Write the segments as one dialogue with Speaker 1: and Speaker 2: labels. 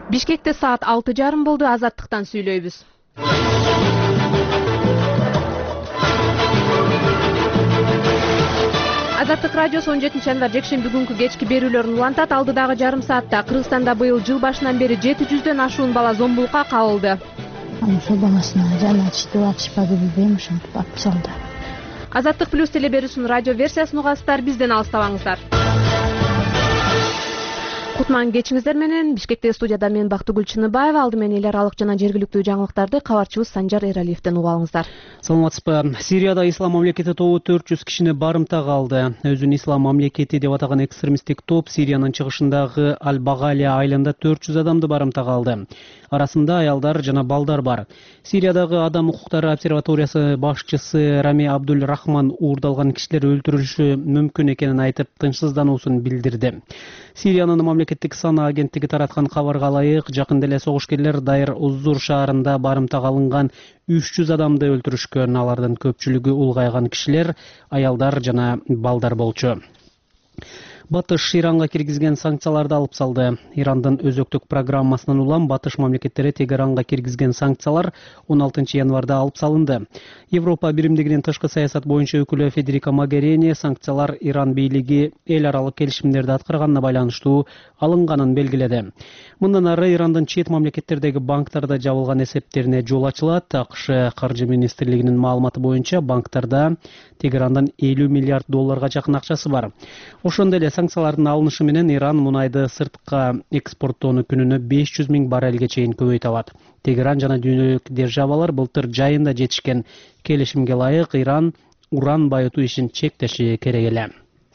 Speaker 1: Бишкекте саат 6:30 болду. Азаттыктан сүйлөйбүз. Азаттык радиосу 17 январь жекшемби күнкү кечки берүүлөрүн улантат. Алдыдагы жарым саатта Кыргызстанда быйыл жыл башынан бери 700дөн ашуун бала зомбулукка кабылды.
Speaker 2: Ошол баласына жана ачты атышпады билбейм, ошентип атып салды.
Speaker 1: Азаттык плюс телеберүүсүнүн радио версиясын угасыздар, бизден алыстабаңыздар. Кутман кечиңиздер менен. Бишкектеги студияда мен Бактыгүл Чыныбаева. Алды менен эл аралык жана жергиликтүү жаңылыктарды кабарчыбыз Санжар Эралиевден угуп алыңыздар.
Speaker 3: Саламатсызбы. Сирияда Ислам мамлекети тобу 400 кишини барымтага алды. Өзүн Ислам мамлекети деп атаган экстремисттик топ Сириянын чыгышындагы Аль-Багалия айылында 400 адамды барымтага алды. Арасында аялдар жана балдар бар. Сириядагы адам укуктары обсерваториясы башчысы Рами Абдул Рахман уурдалган кишилер өлтүрүлүшү мүмкүн экенин айтып, тынчсыздануусун билдирди. Сириянын мамлекеттик сана агенттиги тараткан кабарга ылайык, жакында эле согушкерлер Дайр Уззур шаарында барымтага алынган 300 адамды өлтүрүшкөн. Алардын көпчүлүгү улгайган кишилер, аялдар жана балдар болчу. Батыш Иранга киргизген санкцияларды алып салды. Ирандын өзөктүк программасынан улам Батыш мамлекеттери Тегеранга киргизген санкциялар 16 январда алып салынды. Европа биримдигинин тышкы саясат боюнча өкүлү Федерика Могерини санкциялар Иран бийлиги эл аралык келишимдерди аткарганына байланыштуу алынганын белгиледи. Мындан ары Ирандын чет мамлекеттердеги банктарда жабылган эсептерине жол ачылат. АКШ каржы министрлигинин маалыматы боюнча банктарда Тегерандан 50 миллиард долларга жакын акчасы бар. Ошондой эле санкциялардын алынышы менен Иран мунайды сыртка экспорттоону күнүнө 500 миң баррелге чейин көбөйтө алат. Тегеран жана дүйнөлүк державалар былтыр жайында жетишкен келишимге ылайык Иран уран байытуу ишин чектеши керек эле.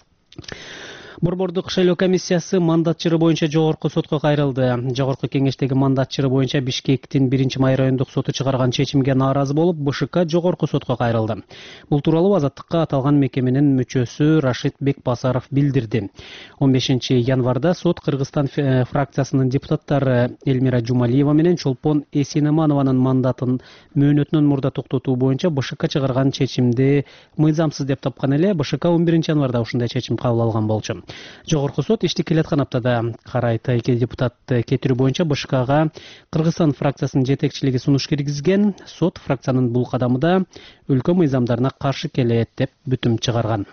Speaker 3: Борбордук шайлоо комиссиясы мандатчыры боюнча жогорку сотко кайрылды. Жогорку кеңештеги мандатчыры боюнча Бишкектин 1-май райондук соту чыгарган чечимге нааразы болуп, БШК жогорку сотко кайрылды. Бул тууралуу Азаттыкка аталган мекеменин мүчөсү Рашид Бекбасаров билдирди. 15 январда сот Кыргызстан фракциясынын депутаттары Элмира Жумалиева менен Чолпон Эсинеманованын мандатын мөөнөтүнөн мурда токтотуу боюнча БШК чыгарган чечимди мыйзамсыз деп тапкан эле. БШК 11 январда ушундай чечим кабыл алган болчу. Жогорку сот ишти келаткан аптада карайт. Эки депутатты кетирүү боюнча БШКга Кыргызстан фракциясынын жетекчилиги сунуш киргизген. Сот фракциянын бул кадамы да өлкө мыйзамдарына каршы келет деп бүтүм чыгарган.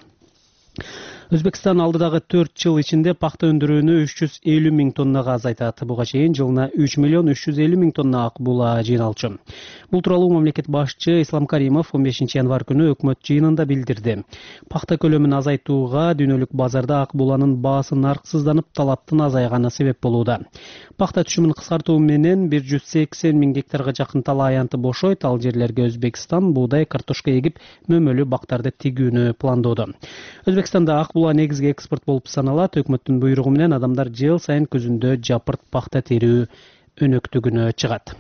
Speaker 3: Өзбекстан алдыдагы 4 жыл ичинде пахта өндүрүүнү 350 миң тоннага азайтат. Буга чейин жылына 3 миллион 350 миң тонна ак була жыйналчу. Бул тууралуу мамлекет башчы Ислам Каримов 15 январь күнү өкмөт жыйынында билдирди. Пахта көлөмүн азайтууга дүйнөлүк базарда ак буланын баасы нарксызданып, талаптын азайганы себеп болууда. Пахта түшүмүн кыскартуу менен 180 миң гектарга жакын тала аянты бошойт. Ал жерлерге Өзбекстан буудай, картошка эгип, мөмөлүү бактарды тигүүнү пландоодо. Өзбекстанда ак була негизги экспорт болуп саналат. Өкмөттүн буйругу менен адамдар жыл сайын көзүндө жапырт пахта терүү өнөктүгүнө чыгат.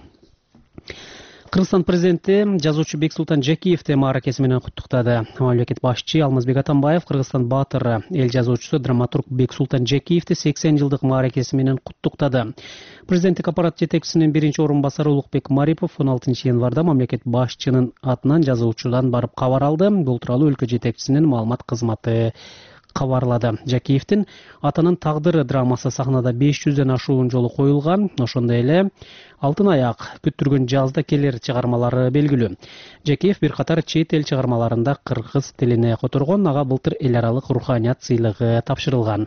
Speaker 3: Кыргызстан президенти жазуучу Бексултан Жакиевди мааракеси менен куттуктады. Мамлекет башчы Алмазбек Атамбаев Кыргызстан баатыры, эл жазуучусу драматург Бексултан Жакиевди 80 жылдык мааракеси менен куттуктады. Президенттик аппарат жетекчисинин биринчи орун басары Улукбек Марипов 16 январда мамлекет башчынын атынан жазуучудан барып кабар алды. Бул тууралуу өлкө жетекчисинин маалымат кызматы кабарлады. Жакиевдин атанын тагдыры драмасы сахнада 500дөн ашуун жолу коюлган. Ошондой эле Алтын аяк, күттүргөн жазда келер чыгармалары белгилүү. Жакиев бир катар чет эл чыгармаларында кыргыз тилине которгон. Ага былтыр эл аралык руханият сыйлыгы тапшырылган.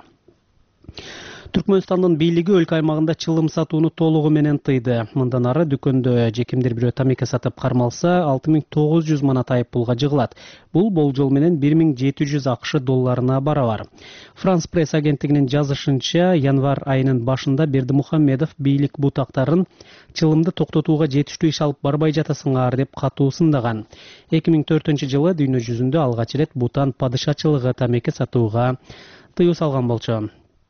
Speaker 3: Түркмөнстандын бийлиги өлкө аймагында чылым сатууну толугу менен тыйды. Мындан ары дүкөндө кимдир бирөө тамеке сатып кармалса 6900 манат айыппулга жыгылат. Бул болжол менен 1700 АКШ долларына барабар. Франс пресс агенттигинин жазышынча, январь айынын башында Бердимухамедов бийлик бутактарын чылымды токтотууга жетиштүү иш алып барбай жатасыңар деп катуу сындаган. 2004 жылы дүйнө жүзүндө алгач ирет Бутан падышачылыгы тамеке сатууга тыюу салган болчу.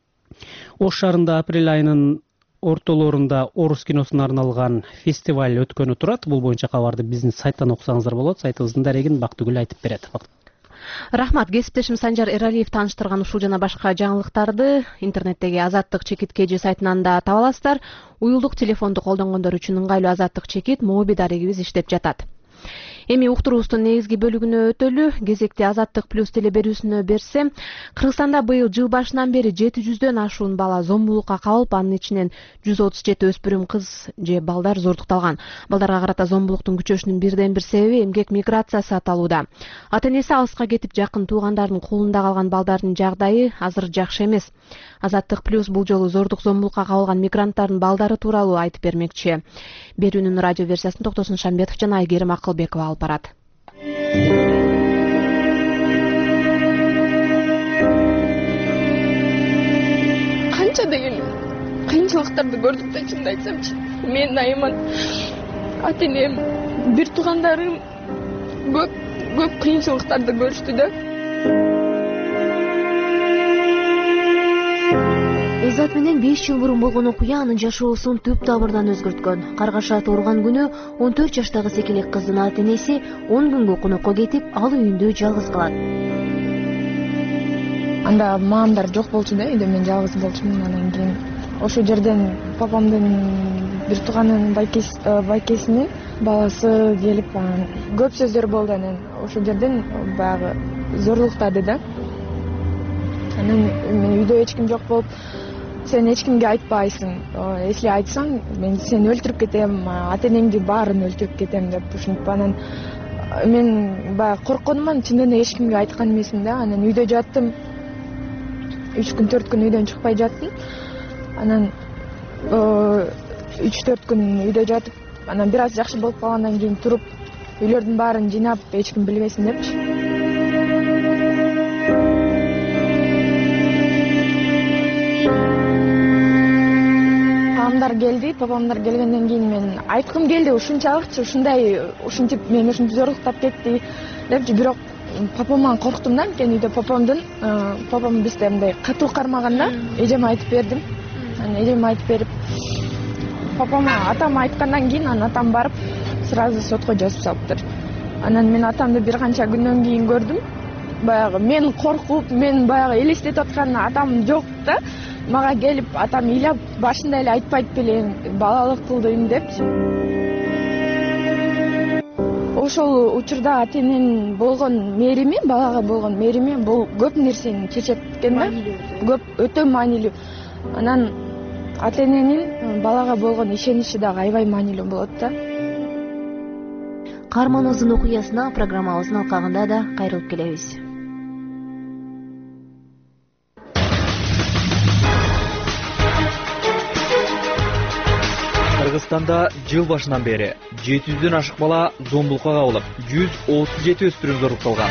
Speaker 3: Ош шаарында апрель айынын ортолорунда орус киносуна арналган фестиваль өткөнү турат. Бул боюнча кабарды биздин сайттан окусаңыздар болот. Сайтыбыздын дарегин Бактыгүл айтып берет.
Speaker 1: Рахмат. Кесиптешим Санжар Эралиев тааныштырган ушул жана башка жаңылыктарды интернеттеги Азаттык чекит KG сайтынан да таба аласыздар. Уюлдук телефонду колдонгондор үчүн ыңгайлуу Азаттык чекит моби дарегибиз иштеп жатат. Эми уктуруубуздун негизги бөлүгүнө өтөлү. Кезекти Азаттык плюс телеберүүсүнө берсем, Кыргызстанда быйыл жыл башынан бери 700дөн ашуун бала зомбулукка кабылып, анын ичинен 137 өспүрүм кыз же балдар зордукталган. Балдарга карата зомбулуктун күчөшүнүн бирден бир себеби эмгек миграциясы аталууда. Ата-энеси алыска кетип, жакын туугандардын колунда калган балдардын жагдайы азыр жакшы эмес. Азаттык плюс бул жолу зордук зомбулукка кабылган мигранттардын балдары тууралуу айтып бермекчи. Берүүнүн радио версиясын Токтосун Шамбетов жана Айгерим Акылбекова алып барат.
Speaker 4: Канча деген кыйынчылыктарды көрдүк да, чынын айтсамчы. Мен айман ата-энем, бир туугандарым көп кыйынчылыктарды көрүштү да.
Speaker 5: Эзат менен 5 жыл мурун болгон окуя анын жашоосун түп табырдан өзгөрткөн. Каргаша турган күнү 14 жаштагы секелек кыздын ата-энеси 10 күнгө конокко кетип, ал үйүндө жалгыз калат.
Speaker 4: Анда маамдар жок болчу да, үйдө мен жалгыз болчумун. Анан кийин ошол жерден папамдын бир тууганынын байкесинин баласы келип, көп сөздөр болду. Анан ошол жерден баягы зорлуктады да. Анан мен үйдө эч ким жок болуп, сен эч кимге айтпайсың. Если айтсаң, мен сени өлтүрүп кетем, ата-энеңди баарын өлтүрүп кетем деп ушинтип. Анан мен баягы коркконуман, чындыгында эч кимге айткан эмесмин да. Анан үйдө жаттым. 3 күн 4 күн үйдөн чыкпай жаттым. Анан 3-4 күн үйдө жатып, анан бир аз жакшы болуп калгандан кийин туруп, үйлөрдүн баарын жыйнап, эч ким билбесин депчи. Папамдар келгенден кийин мен айткым келди, ушунчалыкчы, ушинтип мен ушинтип зорлуктап кетти депчи. Бирок папамдан корктум да, анткени үйдө папам бизде мындай катуу кармаган да. Эжеме айтып бердим. Анан эжеме айтып берип, атам айткандан кийин, анан атам барып сразу сотко жазып салыптыр. Анан мен атамды бир канча күндөн кийин көрдүм. Баягы мен коркуп, мен баягы элестетип аткан атам жок да. Мага келип, атам ыйлап, башында эле айтпайт белең, балалык кылдым депчи. Ошол учурда ата-эненин болгон мээрими, балага болгон мээрими бул көп нерсени чечет экен да. Көп, өтө маанилүү. Анан ата-эненин балага болгон ишеничи дагы аябай маанилүү болот да.
Speaker 5: Каарманыбыздын окуясына программабыздын алкагында да кайрылып келебиз.
Speaker 6: Кыргызстанда жыл башынан бери 700дөн ашык бала зомбулукка кабылып, 137 өспүрүм зордукталган.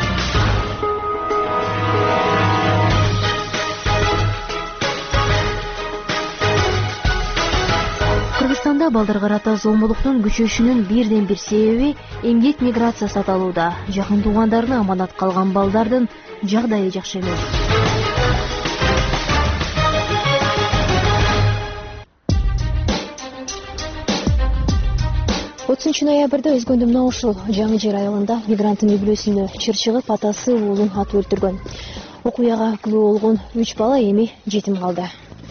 Speaker 5: Кыргызстанда балдарга карата зомбулуктун күчөшүнүн бирден бир себеби эмгек миграциясы аталууда. Жакын туугандарына аманат калган балдардын жагдайы жакшы эмес. 30 ноябрда Өзгөндү мына ушул жаңы жер айылында мигранттын үй-бүлөсүнө чыр чыгып, атасы уулун атып өлтүргөн. Окуяга күбө болгон 3 бала эми жетим калды.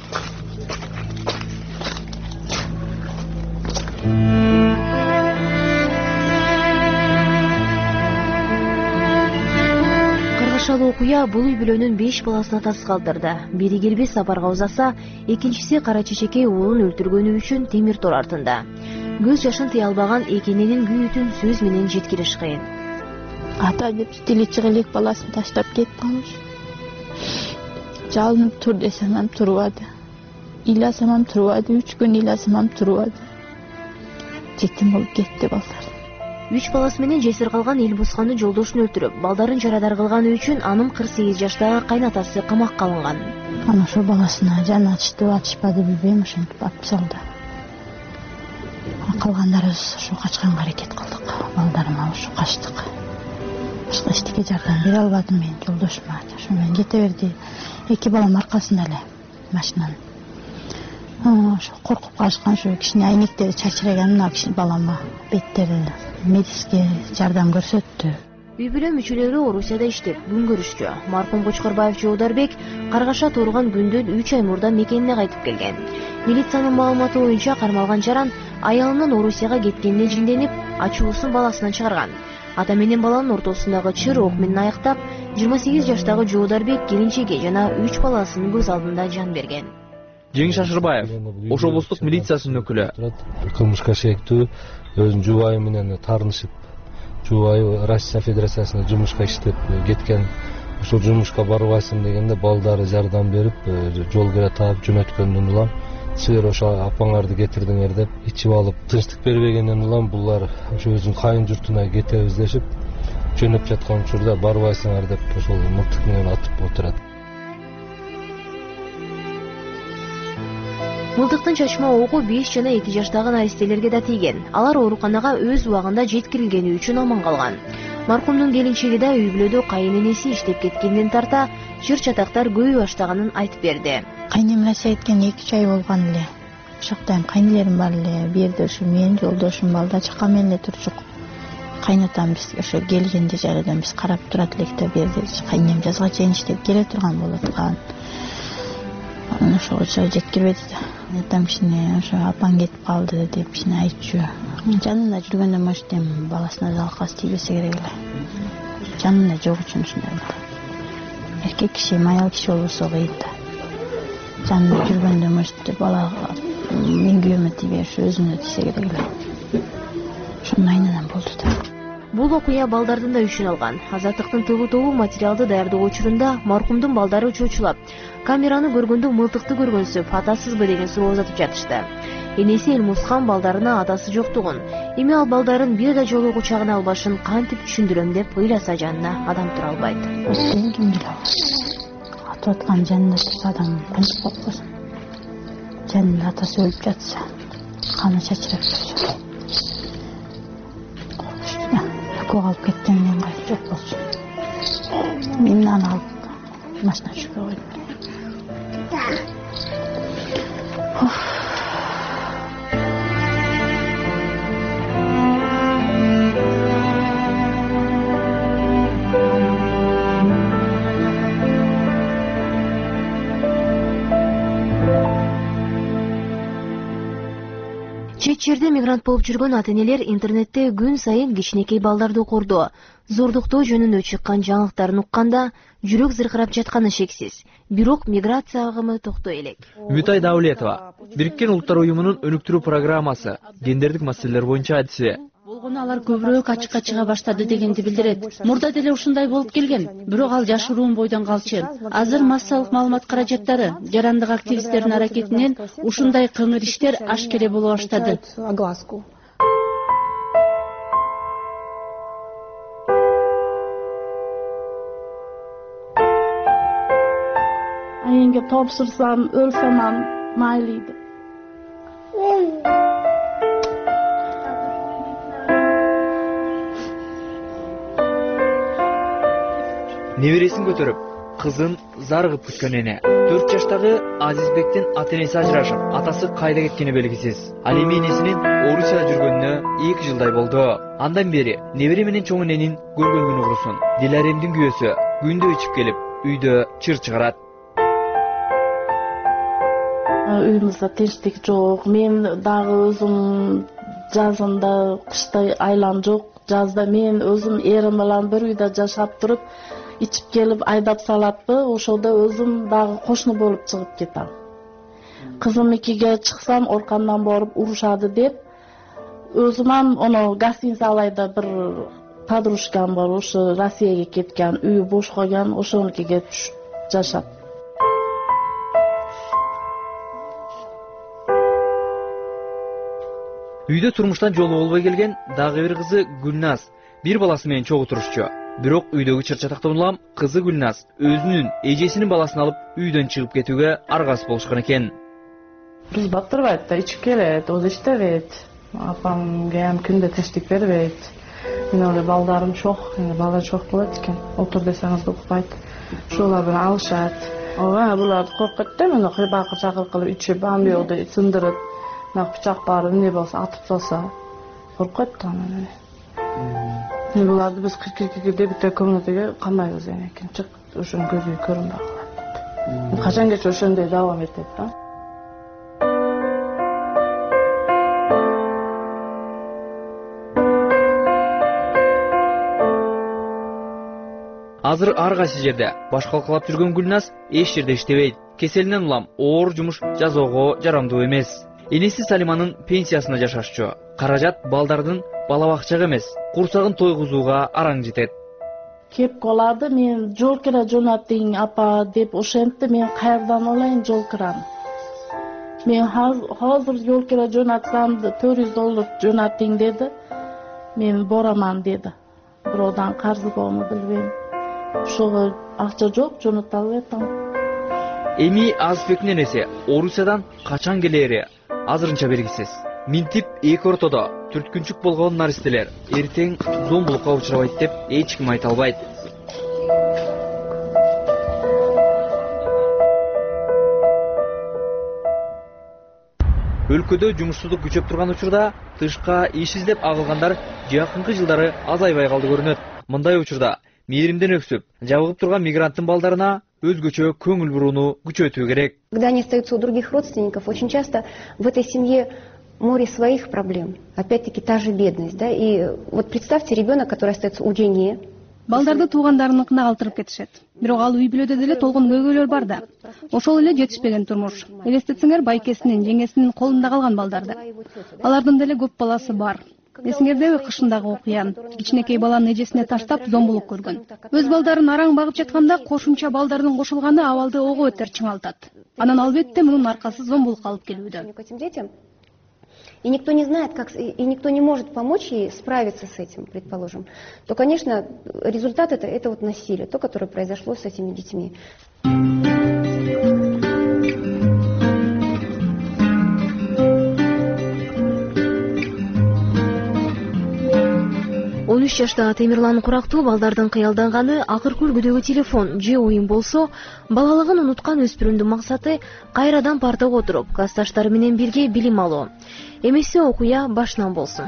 Speaker 5: Каргашалуу окуя бул үй-бүлөнүн 5 баласын атасы калтырды. Бири келбес сапарга узаса, экинчиси кара чечекей уулун өлтүргөнү үчүн темир тор артында. Көз жашын тыя албаган экенинин күйүүтүн сөз менен жеткириш кыйын.
Speaker 2: Ата деп тили чыгылык баласын таштап кетип калыш. Жалынып тур десем ham турбады. Ыйласам ham турбады, 3 күн ыйласам ham турбады. Жетим болуп кетти балдар.
Speaker 5: 3 баласы менен жесир калган Элбусханы жолдошун өлтүрүп, балдарын жарадар кылганы үчүн анын 48 жаштагы кайнатасы камакка алынган.
Speaker 2: Ана ошол баласына жан атышпады билбейм, ошентип атып салды. Калгандарыбыз ошо качканга аракет кылдык. Балдарыма ошо качтык. Башка эчтеке жардам бере албадым мен жолдошума. Ошо менен кете берди. 2 балам аркасында эле машинанын. Ошо коркуп калышкан, ошо кичине айнектери чачыраган мына кичине балама беттери медицинский жардам көрсөттү.
Speaker 5: Үй-бүлө мүчөлөрү Орусияда иштеп, күн көрүшчү. Маркум Кочкорбаев Жоодарбек Каргаша турган күндөн 3 ай мурда мекенине кайтып келген. Милициянын маалыматы боюнча кармалган жаран аялынын Орусияга кеткенине жинденип, ачуусун баласынан чыгарган. Ата менен баланын ортосундагы чыр ок менен аяктап, 28 жаштагы Жоодарбек келинчеги жана 3 баласынын көз алдында жан берген.
Speaker 6: Жеңиш Ашырбаев, Ош облустук милициясынын өкүлү.
Speaker 7: Кылмышка шектүү өзүнүн жубайы менен таарынышып, жубайы Россия Федерациясына жумушка иштеп кеткен. Ошол жумушка барбайсың дегенде балдары жардам берип, жол кире таап жөнөткөндөн улам силер ошо апаңарды кетирдиңер деп ичип алып, тынчтык бербегенден улам булар ошо өзүнүн кайын журтуна кетебиз дешип, жөнөп жаткан учурда барбайсыңар деп ошол мылтык менен атып отурат.
Speaker 5: Мылтыктын чачма оку 5 жана 2 жаштагы наристелерге да тийген. Алар ооруканага өз убагында жеткирилгени үчүн аман калган. Маркумдун келинчеги да үй бүлөдө кайыненеси иштеп кеткенден тарта чыр чатактар көбөй баштаганын айтып берди.
Speaker 2: Кайнем Россия кеткен 2 ай болгон эле. Ошоктан кайнелерим бар эле. Бу жерде ушу мен, жолдошум, балда чакам менен эле турчук. Кайнатам биз ошо келгенде жарадан биз карап турат элек да, бу жерде кайнем жазга чейин иштеп келе турган болуп аткан. Ошого жеткирбеди да. Айтам кичине ошо апаң кетип калды деп кичине айтчу. Жанында жүргөндө может эми баласына жалкасы тийбесе керек эле. Жанында жок үчүн ушундай болду. Эркек киши, аял киши болбосо кыйын да. Жанында жүргөндө может балага мен күйөөмө тийбеш, өзүнө тийсе керек эле. Ошондой айнанан болду да.
Speaker 5: Бул окуя балдардын да үчүн алган. Азаттыктын тобу материалды даярдоо учурунда маркумдун балдары чочулап, камераны көргөндө мылтыкты көргөнсүп, атасызбы деген суроо uzатып жатышты. Энеси Элмусхан балдарына атасы жоктугун, эми ал балдарын бир да жолу кучагына албашын кантип түшүндүрөм деп ыйласа жанына адам тура албайт.
Speaker 2: Сен ким билет? Атып аткан жанында турса адам кантип коркпосун? Жанында атасы өлүп жатса, каны чачырап турса. Экөө алып кеткенден кайын жок болчу. Мен аны алып машина түшүрүп койдум.
Speaker 5: Чет жерде мигрант болуп жүргөн ата-энелер интернетте күн сайын кичинекей балдарды кордоо, зордуктоо жөнүндө чыккан жаңылыктарын укканда жүрөк зыркырап жатканы шексиз. Бирок миграция агымы токтой элек.
Speaker 6: Үмүтай Даулетова, Бириккен Улуттар уюмунун өнүктүрүү программасы, гендердик маселелер боюнча адиси.
Speaker 8: Болгону алар көбүрөөк ачыкка чыга баштады дегенди билдирет. Мурда деле ушундай болуп келген, бирок ал жашыруун бойдон калчу. Азыр массалык маалымат каражаттары, жарандык активисттердин аракетинен ушундай кыңыр иштер ашкере боло баштады. Айенге топшурсам, өлсөм майлийди.
Speaker 6: Небересин көтөрүп, кызын зарыгып күткөн эне. 4 жаштагы Азизбектин ата-энеси ажырашып, атасы кайда кеткени белгисиз. Ал эми энесинин Орусияда жүргөнүнө 2 жылдай болду. Андан бери небере менен чоң эненин көргөн күнү курусун. Диларемдин күйөөсү күндө ичип келип, үйдө чыр чыгарат.
Speaker 8: Үйүмүздө тынчтык жок. Мен дагы өзүм жазында кышта айлам жок. Жазда мен өзүм эрим менен бир үйдө жашап туруп, ичип келип айдап салатпы, ошодо өзүм дагы кошуна болуп чыгып кетем. Кызым 2-ге чыксам оркандан боруп урушады деп, өзүм оно гостиница алайда бир подружкам бар, ошо Россияга кеткен, үйү бош койгон, ошонукиге түшүп жашап.
Speaker 6: Үйдө турмуштан жолу болбой келген дагы бир кызы Гүлназ бир баласы менен чогуу турушчу. Бирок үйдөгү чыр-чатактан улам кызы Гүлназ өзүнүн эжесинин баласын алып үйдөн чыгып кетүүгө аргасыз болушкан экен.
Speaker 8: Биз батырбайт да, ичип келет, өзү иштебейт. Апамга ham күндө тынчтык бербейт. Мен эле балдарым чок, балдар чок болот экен. Отур десеңиз укпайт. Ошолор менен алышат. Ооба, булар коркот да, мени бакыр-чакыр кылып ичип, амбиоду сындырып, бычак бар, эмне болсо атып салса, коркот да мени. Буларды биз кыркыркыркыр деп бир комнатага камайбыз экен. Чык, ошонун көзү көрүнбөй калат. Качангаcha ошондой давам этет да.
Speaker 6: Азыр ар кайсы жерде баш калкалап жүргөн Гүлназ эч жерде иштебейт. Кеселинен улам оор жумуш жасоого жарамдуу эмес. Энеси Салиманын пенсиясына жашашчу. Каражат балдардын бала бакчага эмес, курсагын тойгузууга араң жетет.
Speaker 8: Кеп калады, мен жол кира жонатың апа деп ошентти, мен каердан алайын жол кираны. Мен hazır жол кира жонатсам $400 жонатың деди. Мен бораман деди. Бироодан карзы болну билбейм. Ошого акча жок, жонато албай атам.
Speaker 6: Эми Азизбектин энеси Орусиядан качан келери азырынча белгисиз. Минтип эки ортодо түрткүнчүк болгон наристелер эртең зомбулукка учурабайт деп эч ким айта албайт. Өлкөдө жумушсуздук күчөп турган учурда тышка иш издеп агылгандар жакынкы жылдары азайбай калды көрүнөт. Мындай учурда мээримден өксүп, жабыгып турган мигранттын балдарына өзгөчө көңүл бурууну күчөтүү керек.
Speaker 9: Когда они остаются у других родственников, очень часто в этой семье море своих проблем. Опять-таки та же бедность, да? И вот представьте ребенок, который остается у жеңе.
Speaker 10: Балдарды туугандарыныкына калтырып кетишет. Бирок ал үй бүлөдө деле толгон көйгөйлөр бар да. Ошол эле жетишпеген турмуш. Элестетсеңер, байкесинин, жеңесинин колунда калган балдарды. Алардын деле көп баласы бар. Эсиңердеби кышындагы окуян? Кичинекей баланы эжесине таштап зомбулук көргөн. Өз балдарын араң багып жатканда кошумча балдардын кошулганы абалды ого бетер чыңалтат. Анан албетте мунун аркасы зомбулукка алып келүүдө.
Speaker 9: И никто не знает, как, и никто не может помочь ей справиться с этим, предположим, то, конечно, результат это вот насилие, то, которое произошло с этими детьми.
Speaker 5: 13 жаштагы Темирлан Курактуу балдардын кыялданганы акыркы үлгүдөгү телефон же оюн болсо, балалыгын унуткан өспүрүмдүн максаты кайрадан партага отуруп, классташтары менен бирге билим алуу. Эмесе окуя башынан болсун.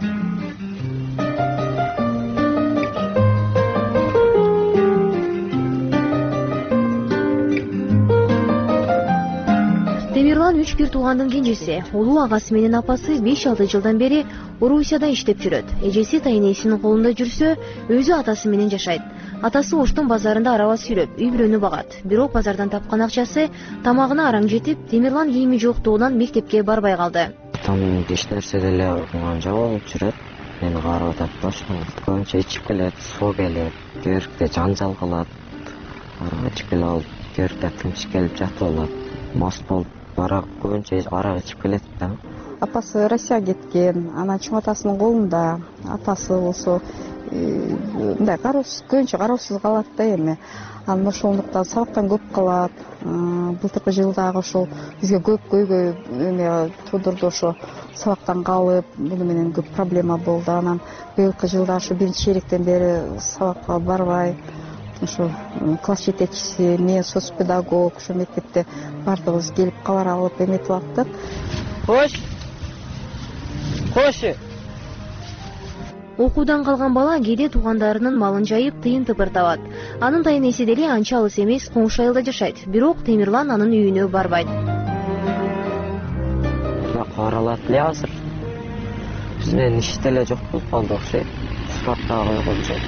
Speaker 5: Темирлан 3 бир туугандын кенжеси. Улуу агасы менен апасы 5-6 жылдан бери Орусияда иштеп жүрөт. Эжеси тайнесинин колунда жүрсө, өзү атасы менен жашайт. Атасы Оштун базарында араба сүйлөп, үй бүлөнү багат. Бирок базардан тапкан акчасы тамагына араң жетип, Темирлан кийими жоктугунан мектепке барбай калды.
Speaker 11: Там эч нерсе деле окуган жок болуп жүрөт. Мени карап атат башына. Көбүнчө ичип келет, суу келет, керекте жанжал кылат. Ичип келет, керекте тынч келип жатып алат. Мас болуп арак көбүнчө арак ичип келет да.
Speaker 2: Апасы Россияга кеткен, анан чоң атасынын колунда. Атасы болсо мындай көбүнчө кароосуз калат да эми. Анан ошондуктан сабактан көп калат. Былтыркы жылдагы ошол бизге көп көйгөй эме туудурду, ошо сабактан калып, буну менен көп проблема болду. Анан быйылкы жылда ошо биринчи чейректен бери сабакка барбай, ошо класс жетекчиси, мен соцпедагог, ошо мектепте бардыгыбыз келип кабар алып эметип аттык.
Speaker 11: Кош.
Speaker 5: Окуудан калган бала кээде туугандарынын малын жайып, тыйын тыпыр табат. Анын тайнеси деле анча алыс эмес, коңшу айылда жашайт. Бирок Темирлан анын үйүнө барбайт.
Speaker 11: Каралат эле азыр. Биз менен иш деле жок болуп калды окшойт. Спортко койгон жок.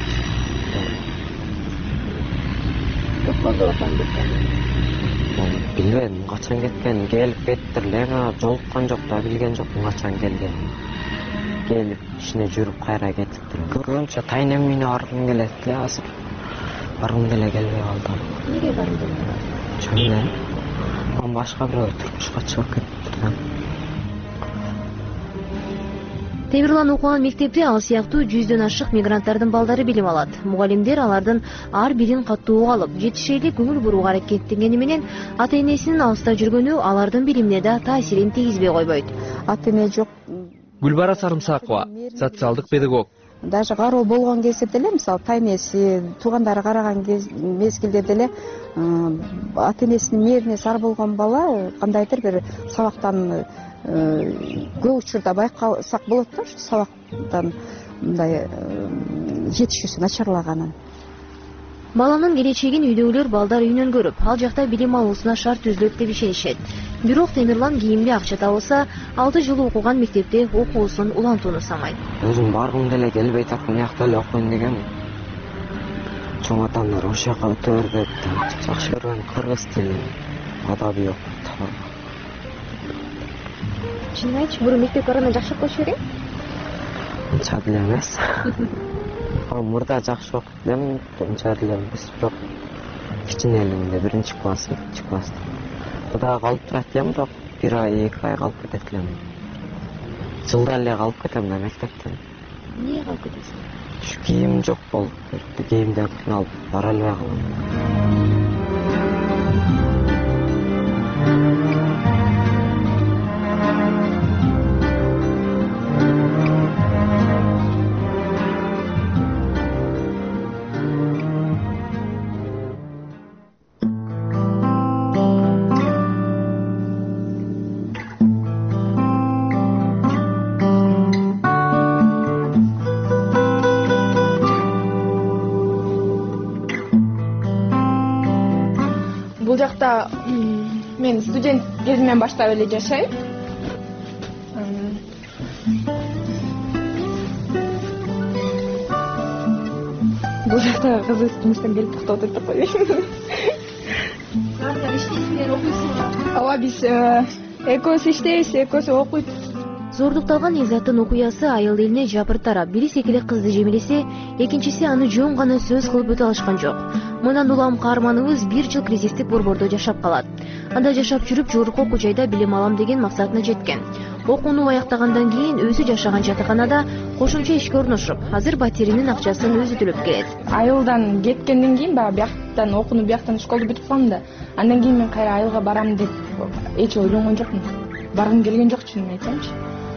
Speaker 11: Билбейм, качан кеткен, келип кетирлер, жолуккан жок да, билген жокмун качан келген. Келип, ишине жүрүп кайра кетиптир. Көбүнчө тайнем үйүнө баргым келет эле азыр. Баргым деле келбей калды.
Speaker 9: Эмнеге баргым келет?
Speaker 11: Чоң. Мен башка бирөө турмушка чыгып кетиптир да.
Speaker 5: Темирлан окуган мектепте ал сыяктуу 100дөн ашык мигранттардын балдары билим алат. Мугалимдер алардын ар бирин катуу алып, жетише эле көңүл бурууга аракеттенгени менен ата-энесинин алыста жүргөнү алардын билимине да таасирин тийгизбей койбойт.
Speaker 2: Ата-эне жок.
Speaker 6: Гүлбара Сарымсакова, социалдык педагог.
Speaker 2: Даже кароо болгон кезде деле, мисалы, тайнеси, туугандары караган мезгилде деле ата-энесинин мээрине зар болгон бала кандайдыр бир сабактан көп учурда байкасак болот да, ушу сабактан мындай жетишүүсү начарлаганын.
Speaker 5: Баланын келечегин үйдөгүлөр балдар үйүнөн көрүп, ал жакта билим алуусуна шарт түзүлөт деп ишенишет. Бирок Темирлан кийимге акча табылса, 6 жыл окуган мектепте окуусун улантууну самайт.
Speaker 11: Өзүм баргым деле келбей атат, мыякта эле окуйм деген. чоң адамдар ошол жака өтө бер деп жакшы көргөн кыргыз тили адабий окуп.
Speaker 9: Чынын айтчы, бурун мектепке караганда жакшы окушу керек?
Speaker 11: Унча деле эмес. Мурда жакшы окуп элем, унча деле эмес, бирок кичине эле биринчи класс, экинчи класста. Куда калып турат элем, бирок бир ай, 2 ай калып кетет элем. Жылда эле калып кетем да мектептен.
Speaker 9: Эмнеге калып кетесиң?
Speaker 11: Ушу кийим жок болуп кетти. Кийимди алып бара албай калдым.
Speaker 4: Бул жакта мен студент кезимден баштап эле жашайм. Бул жакта кызы жумуштан келип токтоп отуруп койбойбу.
Speaker 9: Кандай иштейсиңер, окуйсуңар?
Speaker 4: Ооба, биз экөөсү иштейбиз, экөөсү окуйт.
Speaker 5: Зордукталган Изаттын окуясы айыл элине жапыр тарап, бири секелек кызды жемелесе, экинчиси аны жөн гана сөз кылып өтө алышкан жок. Мындан улам каарманыбыз 1 жыл кризистик борбордо жашап калат. Анда жашап жүрүп жогорку окуу жайда билим алам деген максатына жеткен. Окууну аяктагандан кийин өзү жашаган жатаканада кошумча ишке орношуп, азыр батиринин акчасын өзү төлөп келет.
Speaker 4: Айылдан кеткенден кийин баягы бияктан окууну, бияктан школду бүтүп калдым да. Андан кийин мен кайра айылга барам деп эч ойлонгон жокмун. Баргым келген жок, чынын айтсамчы.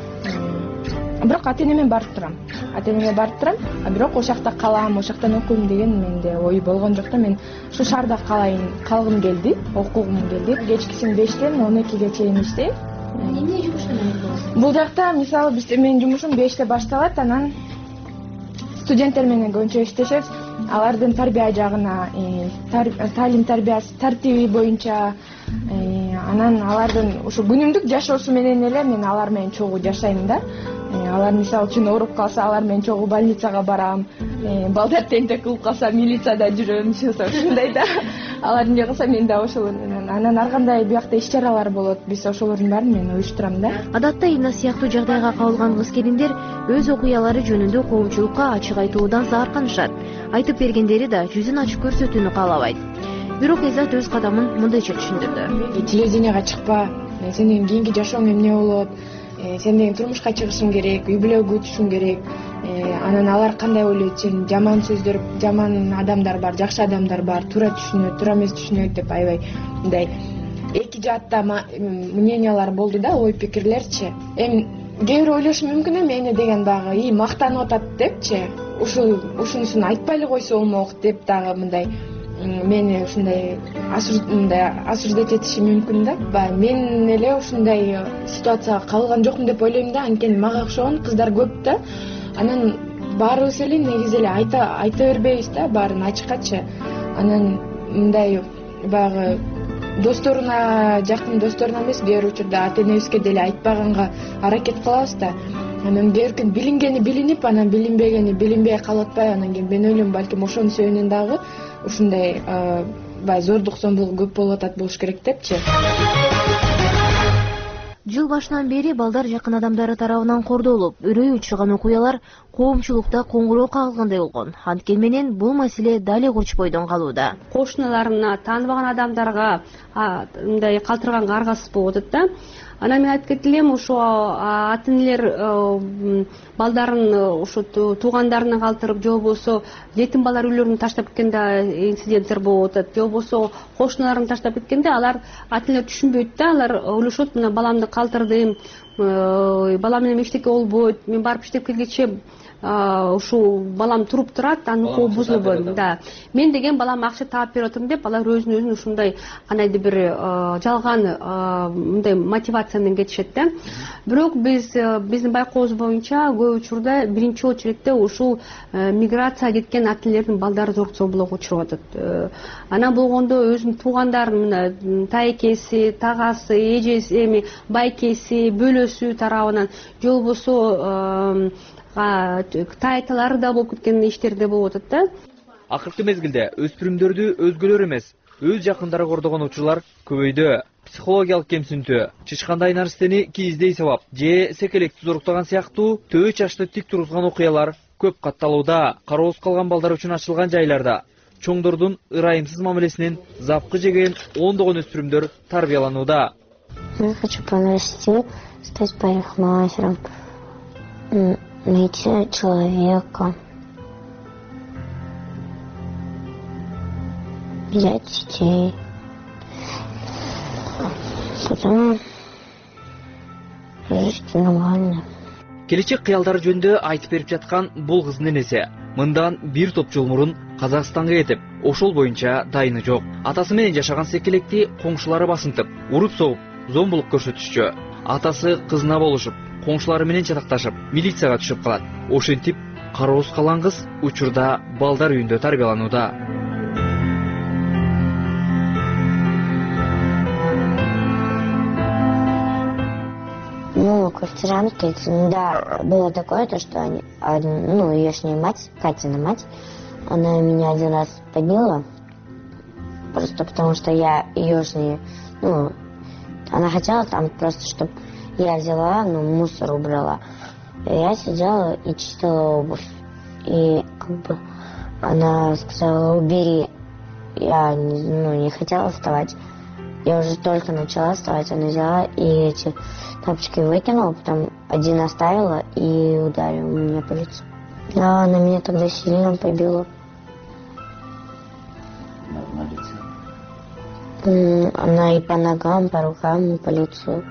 Speaker 4: Бирок ата-энеме барып турам. Бирок ошол жакта калам, ошол жактан окуйм деген менде ой болгон жок да. Мен ушу шаарда калгым келди, окугум келди. Кечкисин 5тен 12ге чейин иштейм.
Speaker 9: Эмне жумуштан болосуң?
Speaker 4: Бул жакта мисалы менин жумушум 5те башталат, анан студенттер менен көбүнчө иштешет. Алардын тарбия жагына, талим тарбиясы тартиби боюнча, анан алардын ушу күнүмдүк жашоосу менен эле мен алар менен чогуу жашайм да. Алар мисалы үчүн ооруп калса, алар менен чогуу больницага барам. Балдар тентек кылып калса, милицияда жүрөм, ушундай да. Алар эмне кылса, мен да ошол менен. Анан ар кандай биякта иш-чаралар болот. Биз ошолордун баарын мен уюштурам да.
Speaker 5: Адатта Ина сыяктуу жагдайга кабылган кыз-келиндер өз окуялары жөнүндө коомчулукка ачык айтуудан заарканышат. Айтып бергендери да жүзүн ачып көрсөтүүнү каалабайт. Бирок Изат өз кадамын мындайча түшүндүрдү.
Speaker 4: Телевиденияга чыкпа, сенин кийинки жашооң эмне болот? Сен деген турмушка чыгышың керек, үй бүлө күтүшүң керек. Анан алар кандай ойлойт? Сен жаман сөздөр, жаман адамдар бар, жакшы адамдар бар, туура түшүнөт, туура эмес түшүнөт деп аябай мындай эки жаатта мнениялар болду да, ой пикирлерчи. Эми кээ бирөө ойлошу мүмкүн, мени деген дагы мактанып атат депчи. Ушунусун айтпай эле койсо болмок деп дагы мындай мени ушундай осуждать этиши мүмкүн да. Мен эле ушундай ситуацияга кабылган жокмун деп ойлойм да. Анткени мага окшогон кыздар көп да. Анан баарыбыз эле негизи эле айта бербейбиз да, баарын ачыккачы. Анан мындай баягы досторуна, жакын досторуна эмес, кээ бир учурда ата-энебизге деле айтпаганга аракет кылабыз да. Анан кээ бир билингени билинип, анан билинбегени билинбей калып атпайбы? Анан кийин мен ойлойм, балким ошонун себебинен дагы ушундай баягы зордук зомбулук көп болуп атат болуш керек депчи.
Speaker 5: Жыл башынан бери балдар жакын адамдары тарабынан кордолуп, үрөй учурган окуялар коомчулукта коңгуроо кагылгандай болгон. Анткени менен бул маселе дали курчпойдон калууда.
Speaker 12: Кошуналарына, тааныбаган адамдарга мындай калтырганга аргасыз болуп атат да. Анан мен айтып кетилем, ошо ата-энелер балдарын ошо туугандарына калтырып, же болбосо жетим балдар үйлөрүн таштап кеткенде инциденттер болуп атат, же болбосо кошуналарын таштап кеткенде алар ата-энелер түшүнбөйт да, алар ойлошот, мына баламды калтырдым, балам менен эчтеке болбойт, мен барып иштеп келгече ушул балам туруп турат, анын укугу бузулбойт да. Мен деген балам акча таап берип атам деп, алар өзүн ушундай кандайдыр бир жалган мындай мотивация менен кетишет да. Бирок биздин байкообуз боюнча көп учурда биринчи очередте ушул миграцияга кеткен ата-энелердин балдары зордук зомбулукка учуруп атат. Анан болгондо өзүнүн туугандарын, тайкеси, тагасы, эжеси, эми байкеси, бөлөсү тарабынан, же болбосо тайталары да болуп кеткен иштерде болуп атат да.
Speaker 6: Акыркы мезгилде өспүрүмдөрдү өзгөлөр эмес, өз жакындары кордогон учурлар көбөйдү. Психологиялык кемсинтүү, чычкандай нарстени кийиздей сабап же секелектүү зоруктаган сыяктуу төбө чачты тик тургузган окуялар көп катталууда. Кароосуз калган балдар үчүн ачылган жайларда чоңдордун ырайымсыз мамилесинен запкы жеген ондогон өспүрүмдөр тарбияланууда.
Speaker 13: Я хочу подрасти, стать парикмахером, найти человека, взять детей, потом жить нормально.
Speaker 6: Келечек кыялдары жөнүндө айтып берип жаткан бул кыздын энеси мындан бир топ жыл мурун Казакстанга кетип, ошол боюнча дайыны жок. Атасы менен жашаган секелекти коңшулары басынтып, уруп согуп, зомбулук көрсөтүшчү. Атасы кызына болушуп, коңшулары менен чатакташып, милицияга түшүп калат. Ошентип, кароосуз калган кыз учурда балдар үйүндө тарбияланууда.
Speaker 13: Ну, квартирантки, да, было такое, то, что они, еешняя мать, Катина мать, она меня один раз побила, просто потому что я еешняя, она хотела там просто, чтобы я взяла, мусор убрала. Я сидела и чистила обувь, и она сказала, убери, я не хотела вставать. Я уже только начала вставать, она взяла и эти тапочки выкинула, потом один оставила и ударила меня по лицу. Да, она меня тогда сильно побила. Она и по ногам, по рукам, и по лицу.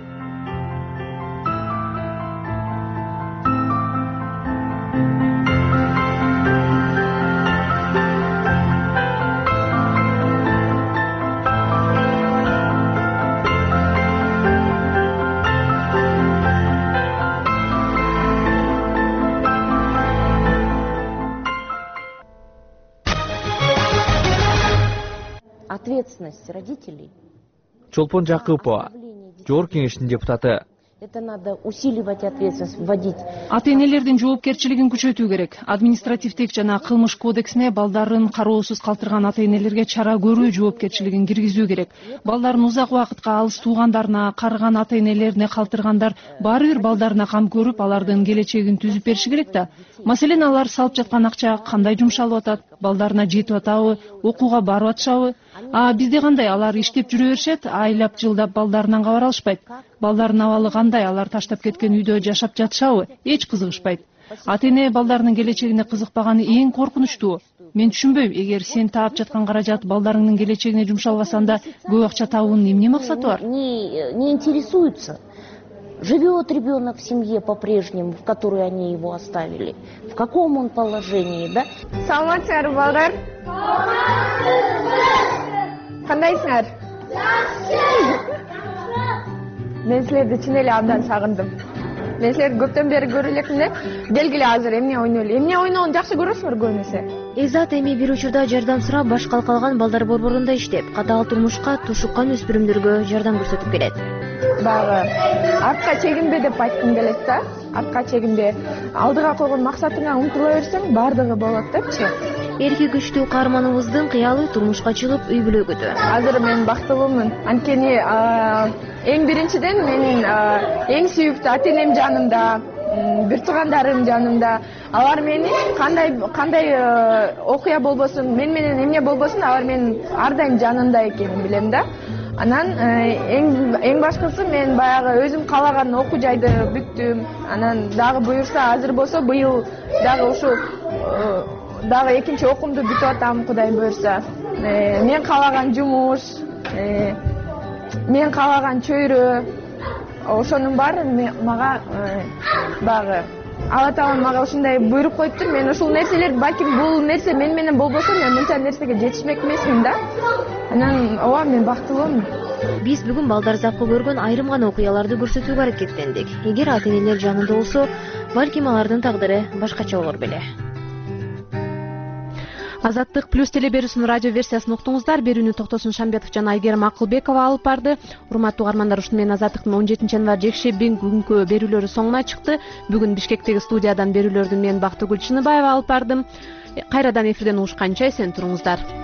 Speaker 14: Ответственность родителей.
Speaker 6: Чолпон Жакыпова, Жогорку кеңештин депутаты.
Speaker 14: Это надо усиливать ответственность, вводить.
Speaker 15: Ата-энелердин жоопкерчилигин күчөтүү керек. Административдик жана кылмыш кодексине балдарын кароосуз калтырган ата-энелерге чара көрүү жоопкерчилигин киргизүү керек. Балдарын узак убакытка алыс туугандарына, карыган ата-энелерине калтыргандар баары бир балдарына кам көрүп, алардын келечегин түзүп бериши керек да. Маселен, алар салып жаткан акча кандай жумшалып атат, балдарына жетип атабы, окууга барып атышабы? Бизде кандай, алар иштеп жүрө беришет, айлап жылдап балдарынан кабар алышпайт. Балдардын абалы кандай, алар таштап кеткен үйдө жашап жатышабы? Эч кызыгышпайт. Ата-эне балдарынын келечегине кызыкпаганы эң коркунучтуу. Мен түшүнбөйм, эгер сен таап жаткан каражат балдарыңдын келечегине жумшалбаса, анда көп акча табуунун эмне максаты бар?
Speaker 14: Не интересуются. Живет ребенок в семье по-прежнему, в которой они его оставили. В каком он положении, да?
Speaker 4: Саламатсыздар, балдар. Кандайсыңар? Мен силерди чын эле абдан сагындым. Мен силерди көптөн бери көрө элекмин да. Келгиле азыр эмне ойнойлу. Эмне ойногонду жакшы көрөсүңөр көбүнесе.
Speaker 5: Эзат эми бир учурда жардам сурап баш калкалган балдар борборунда иштеп, катаал турмушка тушуккан өспүрүмдөргө жардам көрсөтүп келет.
Speaker 4: Багы артка чегинбе деп айткым келет да. Артка чегинбе. Алдыга койгон максатыңа умтула берсең, бардыгы болот депчи.
Speaker 5: Эрки күчтүү каарманыбыздын кыялы турмушка чыгып үй бүлөгүдө.
Speaker 4: Азыр мен бактылуумун. Анткени эң биринчиден менин эң сүйүктүү ата-энем жанымда, бир туугандарым жанымда. Алар мени кандай окуя болбосун, мен менен эмне болбосун, алар менин ар дайым жанымда экенин билем да. Анан эң башкысы мен баягы өзүм каалаган окуу жайды бүттүм. Анан дагы буюрса, азыр болсо быйыл дагы ушу дагы экинчи окуумду бүтүп атам, Кудай буюрса. Мен каалаган жумуш, мен каалаган чөйрө, ошонун баары мага багы Алла Таалам мага ушундай буйрук коюптур. Мен ушул нерселер, балким бул нерсе мен менен болбосо, мен мынча нерсеге жетишмек эмесмин да. Анан ооба, мен бактылуумун.
Speaker 5: Биз бүгүн балдар запкы көргөн айрым гана окуяларды көрсөтүүгө аракеттендик. Эгер ата-энелер жанында болсо, балким алардын тагдыры башкача болор беле.
Speaker 1: Азаттык плюс телеберүүсүнүн радио версиясын уктуңуздар. Берүүнү Токтосун Шамбетов жана Айгерим Акылбекова алып барды. Урматтуу угармандар, ушуну менен Азаттыктын 17 январь жекшембинин күнгү берүүлөрү соңуна чыкты. Бүгүн Бишкектеги студиядан берүүлөрдү мен Бактыгүл Чыныбаева алып бардым. кайрадан эфирден угушканча эсен туруңуздар.